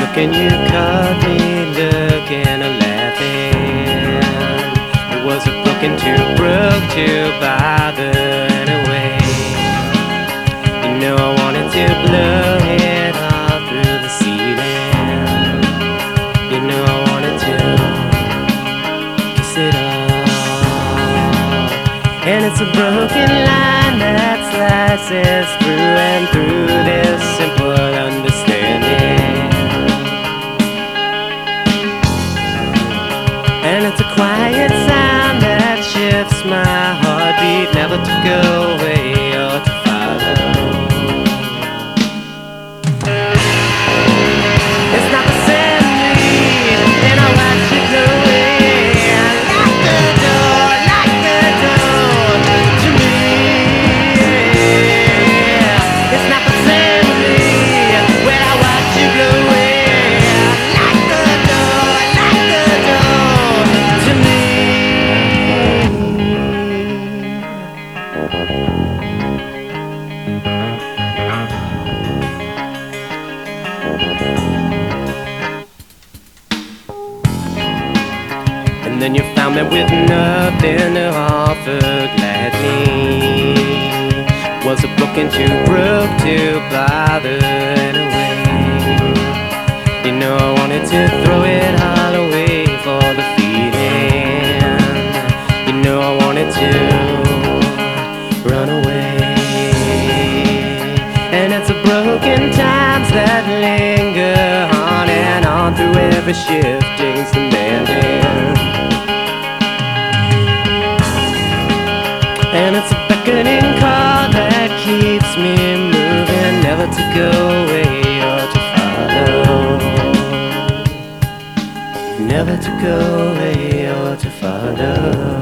Look and you caught me looking and laughing. It was a broken too broke to bother anyway. You know I wanted to blow it all through the ceiling. You know I wanted to kiss it all. And it's a broken line that slices through and through this simple understanding. And it's a quiet sound that shifts my heartbeat, never to go away or to follow. It's not the same lead, and I watch it go away. Lock the door to me. It's not the same lead, when I watch you go away. Lock the door to me. And then you found me with nothing to offer gladly. Was it broken too broke to bother anyway? You know I wanted to throw it all away for the feeling. You know I wanted to run away. And it's the broken times that linger on and on through every shifting demanding. And it's a beckoning call that keeps me moving, never to go away or to follow. Never to go away or to follow.